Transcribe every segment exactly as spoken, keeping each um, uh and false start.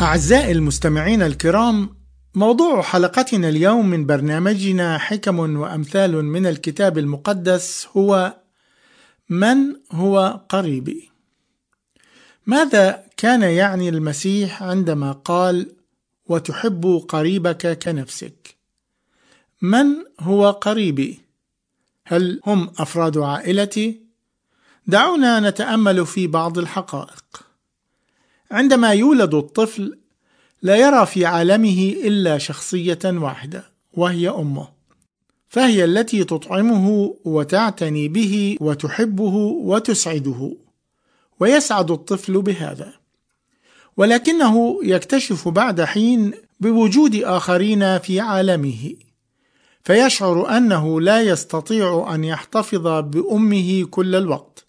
أعزائي المستمعين الكرام، موضوع حلقتنا اليوم من برنامجنا حكم وأمثال من الكتاب المقدس هو: من هو قريبي؟ ماذا كان يعني المسيح عندما قال: وتحب قريبك كنفسك؟ من هو قريبي؟ هل هم أفراد عائلتي؟ دعونا نتأمل في بعض الحقائق. عندما يولد الطفل لا يرى في عالمه إلا شخصية واحدة، وهي أمه، فهي التي تطعمه وتعتني به وتحبه وتسعده، ويسعد الطفل بهذا. ولكنه يكتشف بعد حين بوجود آخرين في عالمه، فيشعر أنه لا يستطيع أن يحتفظ بأمه كل الوقت،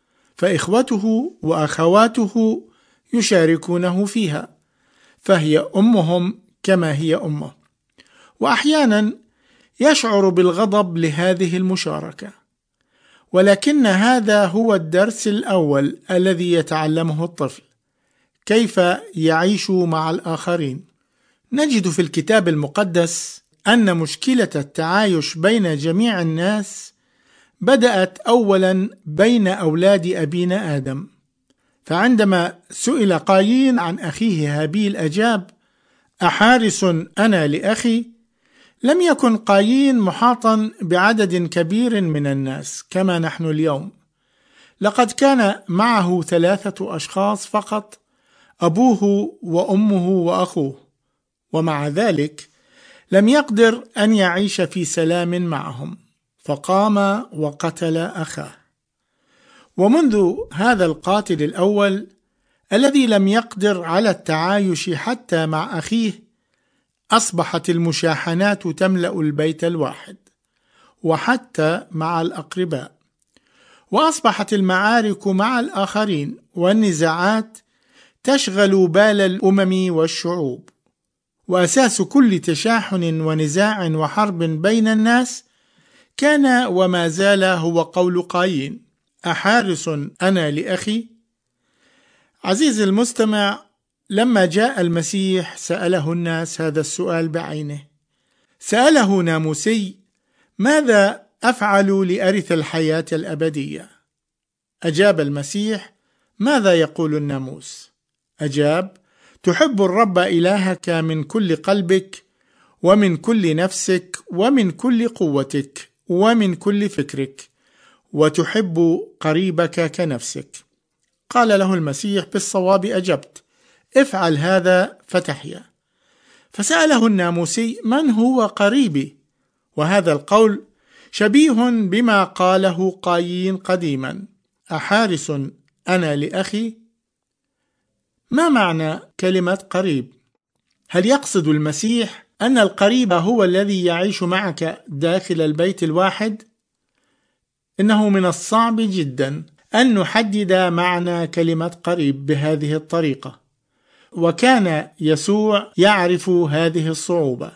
فإخوته وأخواته يشاركونه فيها، فهي أمهم كما هي أمه. وأحيانا يشعر بالغضب لهذه المشاركة، ولكن هذا هو الدرس الأول الذي يتعلمه الطفل: كيف يعيش مع الآخرين. نجد في الكتاب المقدس أن مشكلة التعايش بين جميع الناس بدأت أولا بين أولاد أبينا آدم. فعندما سئل قايين عن أخيه هابيل أجاب: أحارس أنا لأخي؟ لم يكن قايين محاطا بعدد كبير من الناس كما نحن اليوم، لقد كان معه ثلاثة أشخاص فقط: أبوه وأمه وأخوه، ومع ذلك لم يقدر أن يعيش في سلام معهم، فقام وقتل أخاه. ومنذ هذا القاتل الأول الذي لم يقدر على التعايش حتى مع أخيه، أصبحت المشاحنات تملأ البيت الواحد، وحتى مع الأقرباء، وأصبحت المعارك مع الآخرين والنزاعات تشغل بال الأمم والشعوب. وأساس كل تشاحن ونزاع وحرب بين الناس كان وما زال هو قول قايين: أحارس أنا لأخي؟ عزيزي المستمع، لما جاء المسيح سأله الناس هذا السؤال بعينه. سأله ناموسي: ماذا أفعل لأرث الحياة الأبدية؟ أجاب المسيح: ماذا يقول الناموس؟ أجاب: تحب الرب إلهك من كل قلبك ومن كل نفسك ومن كل قوتك ومن كل فكرك، وتحب قريبك كنفسك. قال له المسيح: بالصواب أجبت، افعل هذا فتحيا. فسأله الناموسي: من هو قريبي؟ وهذا القول شبيه بما قاله قايين قديما: أحارس أنا لأخي؟ ما معنى كلمة قريب؟ هل يقصد المسيح أن القريب هو الذي يعيش معك داخل البيت الواحد؟ إنه من الصعب جدا أن نحدد معنى كلمة قريب بهذه الطريقة، وكان يسوع يعرف هذه الصعوبة،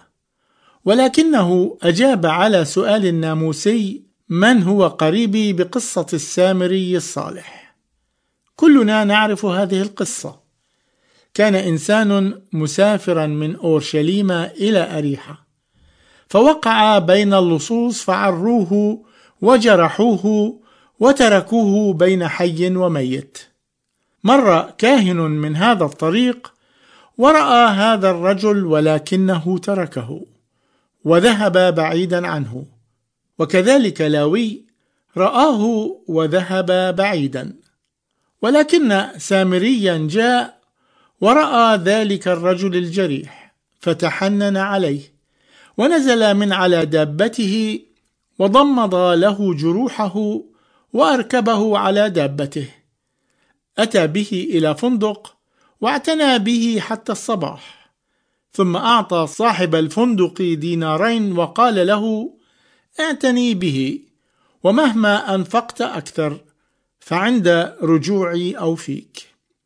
ولكنه أجاب على سؤال الناموسي: من هو قريبي؟ بقصة السامري الصالح. كلنا نعرف هذه القصة. كان إنسان مسافرا من أورشليم إلى أريحة، فوقع بين اللصوص فعروه وجرحوه وتركوه بين حي وميت. مر كاهن من هذا الطريق ورأى هذا الرجل، ولكنه تركه وذهب بعيدا عنه، وكذلك لاوي رآه وذهب بعيدا. ولكن سامريا جاء ورأى ذلك الرجل الجريح، فتحنن عليه ونزل من على دابته وضمد له جروحه وأركبه على دابته. أتى به إلى فندق واعتنى به حتى الصباح، ثم أعطى صاحب الفندق دينارين وقال له: اعتني به، ومهما أنفقت أكثر فعند رجوعي أوفيك.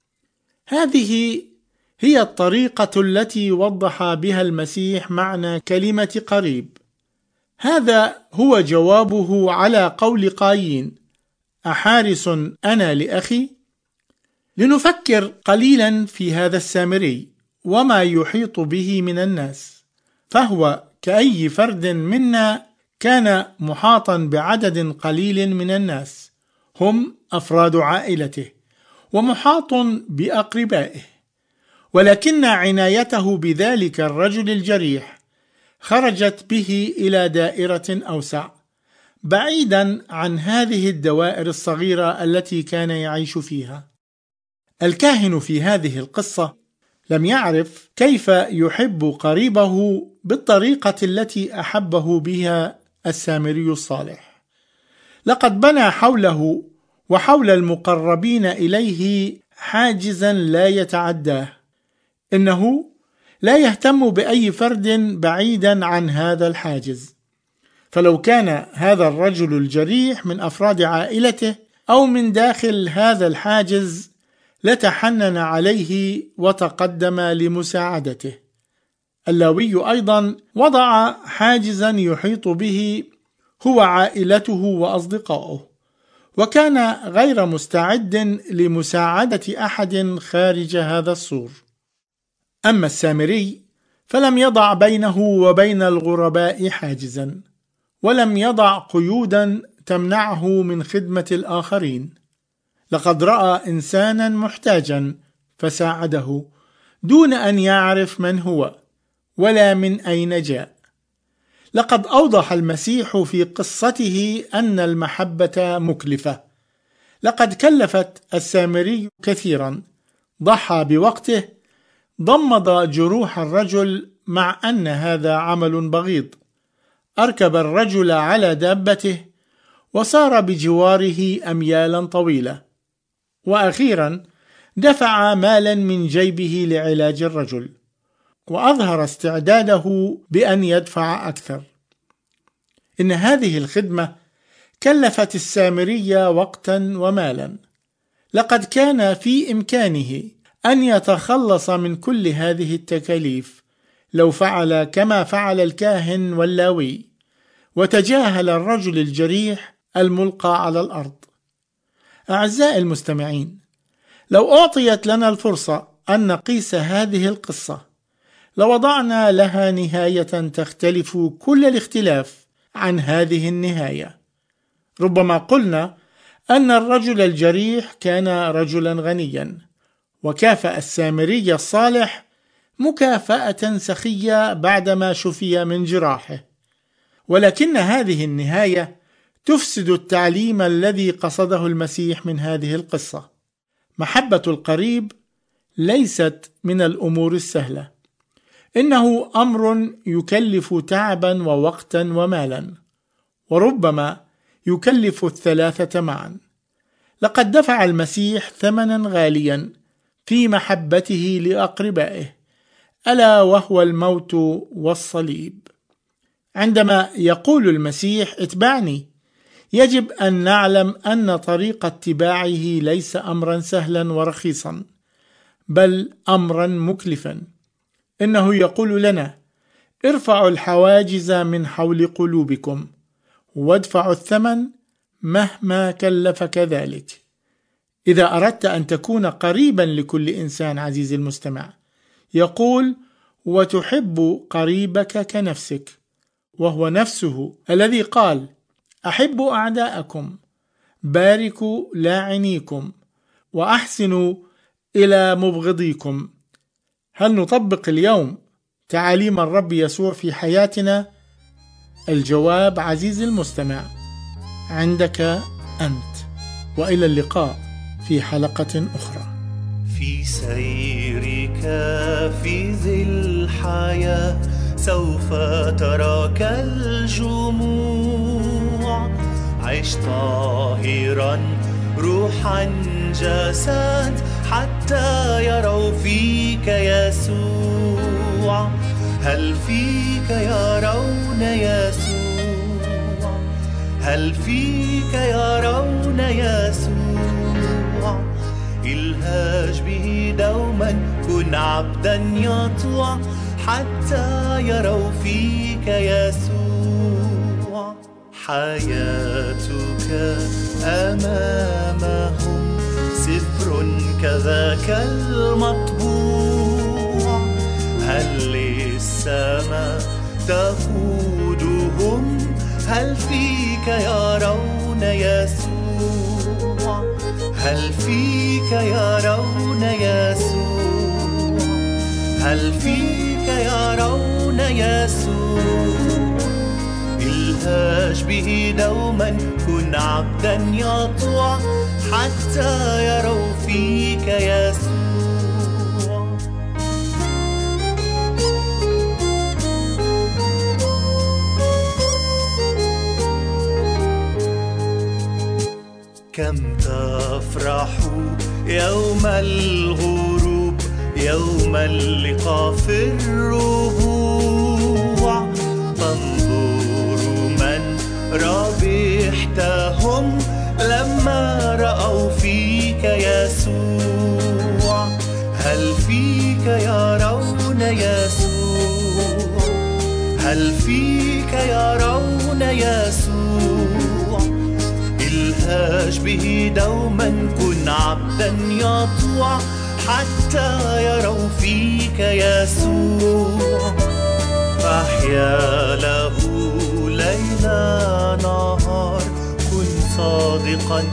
هذه هي الطريقة التي وضح بها المسيح معنى كلمة قريب. هذا هو جوابه على قول قايين: أحارس أنا لأخي؟ لنفكر قليلا في هذا السامري وما يحيط به من الناس، فهو كأي فرد منا كان محاطا بعدد قليل من الناس هم أفراد عائلته، ومحاط بأقربائه، ولكن عنايته بذلك الرجل الجريح خرجت به إلى دائرة أوسع، بعيدا عن هذه الدوائر الصغيرة التي كان يعيش فيها. الكاهن في هذه القصة لم يعرف كيف يحب قريبه بالطريقة التي أحبه بها السامري الصالح. لقد بنى حوله وحول المقربين إليه حاجزا لا يتعداه. إنه لا يهتم بأي فرد بعيدا عن هذا الحاجز، فلو كان هذا الرجل الجريح من أفراد عائلته أو من داخل هذا الحاجز لتحنن عليه وتقدم لمساعدته. اللاوي أيضا وضع حاجزا يحيط به هو عائلته وأصدقائه، وكان غير مستعد لمساعدة أحد خارج هذا السور. أما السامري فلم يضع بينه وبين الغرباء حاجزا، ولم يضع قيودا تمنعه من خدمة الآخرين. لقد رأى إنسانا محتاجا فساعده دون أن يعرف من هو ولا من أين جاء. لقد أوضح المسيح في قصته أن المحبة مكلفة. لقد كلفت السامري كثيرا، ضحى بوقته، ضمد جروح الرجل مع أن هذا عمل بغيض، أركب الرجل على دابته وسار بجواره أميالا طويلة، وأخيرا دفع مالا من جيبه لعلاج الرجل، وأظهر استعداده بأن يدفع أكثر. إن هذه الخدمة كلفت السامري وقتا ومالا. لقد كان في إمكانه أن يتخلص من كل هذه التكاليف لو فعل كما فعل الكاهن واللاوي، وتجاهل الرجل الجريح الملقى على الأرض. أعزائي المستمعين، لو أعطيت لنا الفرصة أن نقيس هذه القصة لوضعنا لها نهاية تختلف كل الاختلاف عن هذه النهاية. ربما قلنا أن الرجل الجريح كان رجلا غنيا، وكافأ السامري الصالح مكافأة سخية بعدما شفي من جراحه. ولكن هذه النهاية تفسد التعليم الذي قصده المسيح من هذه القصة. محبة القريب ليست من الأمور السهلة، إنه أمر يكلف تعبا ووقتا ومالا، وربما يكلف الثلاثة معا. لقد دفع المسيح ثمنا غاليا في محبته لأقربائه، ألا وهو الموت والصليب. عندما يقول المسيح اتبعني، يجب أن نعلم أن طريق اتباعه ليس أمرا سهلا ورخيصا، بل أمرا مكلفا. إنه يقول لنا: ارفعوا الحواجز من حول قلوبكم وادفعوا الثمن مهما كلفك ذلك. إذا أردت أن تكون قريبا لكل إنسان عزيزي المستمع، يقول: وتحب قريبك كنفسك، وهو نفسه الذي قال: أحبوا أعداءكم، باركوا لاعنيكم، وأحسنوا إلى مبغضيكم. هل نطبق اليوم تعاليم الرب يسوع في حياتنا؟ الجواب عزيزي المستمع عندك أنت. وإلى اللقاء في حلقة أخرى. في سيرك في ذي الحياة سوف تراك الجموع. عش طاهرا روحا جسد حتى يروا فيك يسوع. هل فيك يرون يسوع؟ هل فيك يرون يسوع؟ الهاج به دوما، كن عبدا يطوع حتى يروا فيك يسوع. حياتك أمامهم سفر كذاك المطبوع. تقودهم. هل فيك يرون يسوع؟ هل فيك يرون يسوع؟ هل فيك يرون يسوع؟ الهاج به دوما، كن عبدا يطوع حتى يروا فيك يسوع. كم تفرح يوم الغروب، يوم اللقاء في الربوع. تنظر من ربحتهم لما رأوا فيك يسوع. هل فيك يرون يسوع؟ هل فيك يرون يسوع؟ الهاج به دوما، كن عبدا يطوع حتى يروا فيك يسوع. فاحيا له ليل نهار، كن صادقا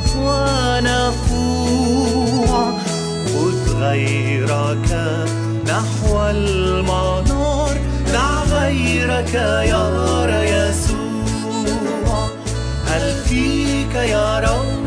ونقوع. خذ غيرك نحو المنار، دع غيرك يرى يسوع. هل فيك يرون